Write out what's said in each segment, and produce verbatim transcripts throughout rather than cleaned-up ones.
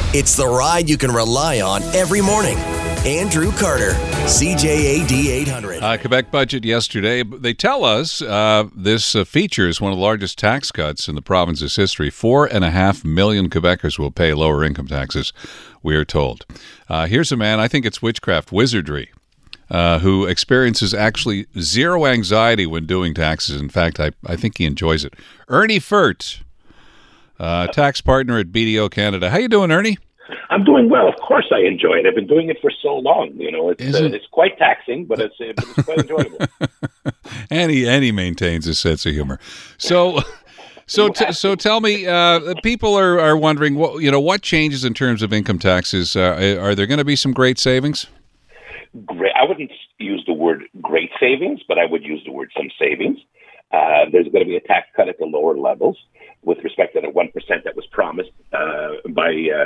It's the ride you can rely on every morning. Andrew Carter, C J A D eight hundred. Uh, Quebec budget yesterday. They tell us uh, this uh, features one of the largest tax cuts in the province's history. Four and a half million Quebecers will pay lower income taxes, we are told. Uh, here's a man, I think it's witchcraft, wizardry, uh, who experiences actually zero anxiety when doing taxes. In fact, I, I think he enjoys it. Ernie Furt, uh, tax partner at B D O Canada. How you doing, Ernie? I'm doing well. Of course I enjoy it. I've been doing it for so long. You know, it's uh, it's quite taxing, but it's, uh, but it's quite enjoyable. and, he, and he maintains a sense of humor. So so t- so tell me, uh, people are, are wondering, what, you know, what changes in terms of income taxes? Uh, are there going to be some great savings? Great. I wouldn't use the word great savings, but I would use the word some savings. Uh, there's going to be a tax cut at the lower levels with respect to the one percent that was promised uh, by... Uh,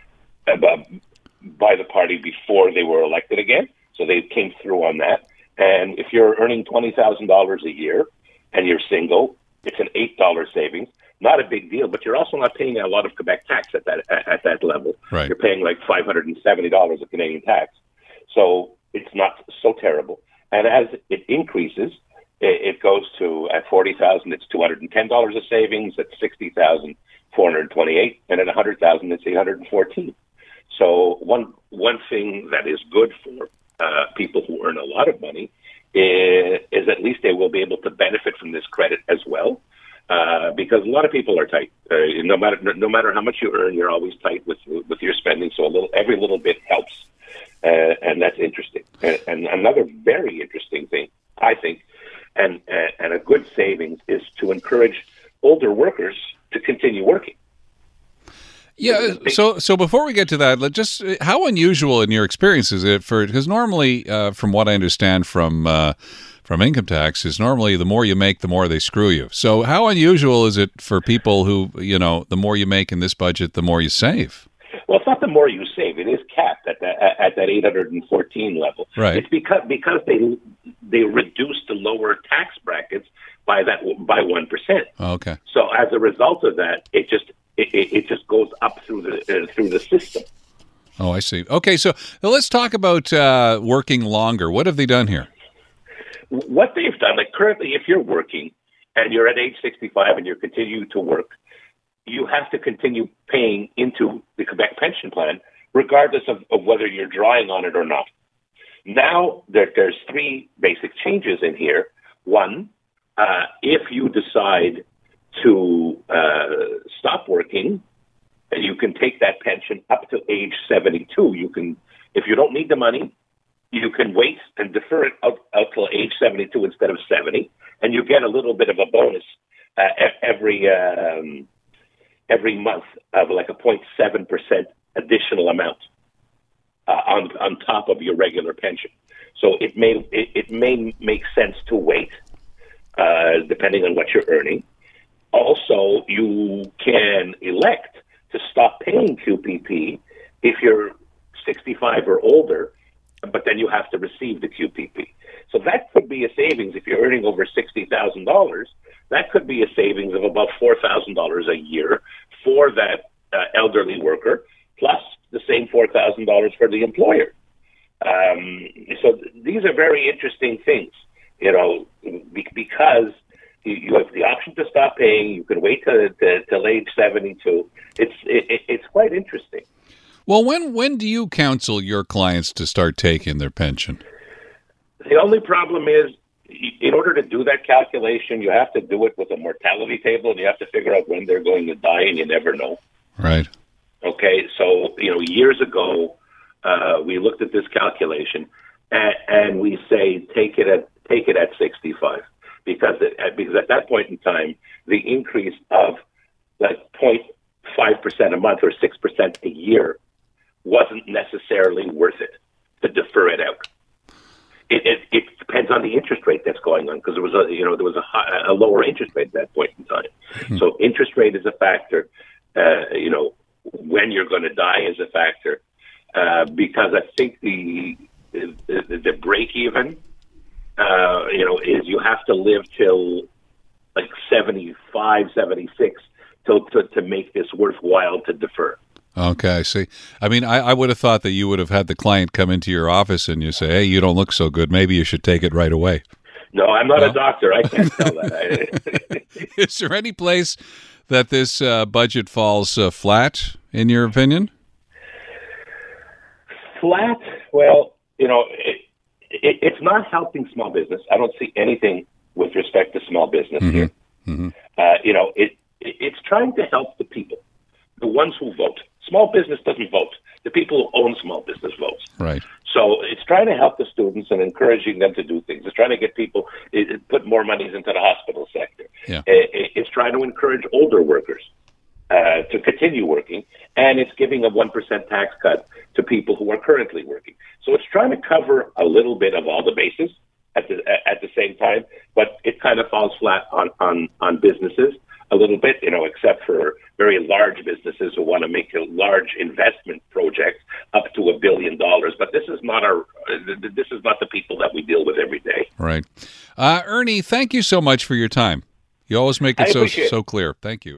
by the party before they were elected again. So they came through on that. And if you're earning twenty thousand dollars a year and you're single, it's an eight dollars savings. Not a big deal, but you're also not paying a lot of Quebec tax at that at that level. Right. You're paying like five hundred seventy dollars of Canadian tax. So it's not so terrible. And as it increases, it goes to, at forty thousand dollars, it's two hundred ten dollars of savings. At sixty thousand dollars, four hundred twenty-eight dollars. And at one hundred thousand dollars, it's eight hundred fourteen dollars. So one one thing that is good for uh, people who earn a lot of money is, is at least they will be able to benefit from this credit as well, uh, because a lot of people are tight. Uh, no matter no matter how much you earn, you're always tight with with your spending. So a little every little bit helps, uh, and that's interesting. And, and another very interesting thing, I think, and and a good savings is to encourage older workers to continue working. Yeah. So, so before we get to that, let just how unusual in your experience is it for? Because normally, uh, from what I understand from uh, from income tax, is normally the more you make, the more they screw you. So, how unusual is it for people who, you know, the more you make in this budget, the more you save? Well, it's not the more you save; it is capped at that at that eight hundred fourteen level. Right. It's because because they they reduced the lower tax brackets by that by one percent. Okay. So as a result of that, it just It, it, it just goes up through the uh, through the system. Oh, I see. Okay, so let's talk about uh, working longer. What have they done here? What they've done, like currently, if you're working and you're at age sixty-five and you're continuing to work, you have to continue paying into the Quebec pension plan, regardless of, of whether you're drawing on it or not. Now, there, there's three basic changes in here. One, uh, if you decide to uh, stop working, and you can take that pension up to age seventy-two. You can, if you don't need the money, you can wait and defer it out, out till age seventy-two instead of seventy, and you get a little bit of a bonus uh, every um, every month of like a zero point seven percent additional amount uh, on on top of your regular pension. So it may it, it may make sense to wait, uh, depending on what you're earning. Also, you can elect to stop paying Q P P if you're sixty-five or older, but then you have to receive the Q P P. So that could be a savings if you're earning over sixty thousand dollars. That could be a savings of about four thousand dollars a year for that uh, elderly worker, plus the same four thousand dollars for the employer. Um, so th- these are very interesting things, you know, be- because you have the option to stop paying. You can wait till, till, till age seventy-two. It's it, it's quite interesting. Well, when when do you counsel your clients to start taking their pension? The only problem is, in order to do that calculation, you have to do it with a mortality table, and you have to figure out when they're going to die, and you never know. Right. Okay, so you know, years ago, uh, we looked at this calculation, and, and we say take it at take it at sixty-five. Because it, because at that point in time, the increase of like zero point five percent a month or six percent a year wasn't necessarily worth it to defer it out. It, it, it depends on the interest rate that's going on, because there was a you know there was a, high, a lower interest rate at that point in time. Mm-hmm. So interest rate is a factor. Uh, you know when you're going to die is a factor, uh, because I think the the, the break even. Uh, you know, is you have to live till like seventy-five, seventy-six to, to, to make this worthwhile to defer. Okay, I see. I mean, I, I would have thought that you would have had the client come into your office and you say, hey, you don't look so good. Maybe you should take it right away. No, I'm not well, a doctor. I can't tell that. Is there any place that this uh, budget falls uh, flat, in your opinion? Flat? Well, you know, it, it, it's not helping small business. I don't see anything with respect to small business mm-hmm. here. Mm-hmm. Uh, you know, it, it it's trying to help the people, the ones who vote. Small business doesn't vote. The people who own small business votes. Right. So it's trying to help the students and encouraging them to do things. It's trying to get people, it, it put more monies into the hospital sector. Yeah. It, it, it's trying to encourage older workers uh, to continue working, and it's giving a one percent tax cut to people who are currently working. So it's trying to cover a little bit of all the bases at the at the same time, but it kind of falls flat on, on, on businesses a little bit, you know, except for very large businesses who want to make a large investment project up to a billion dollars. But this is not our, this is not the people that we deal with every day. Right. Uh, Ernie, thank you so much for your time. You always make it so so clear. Thank you.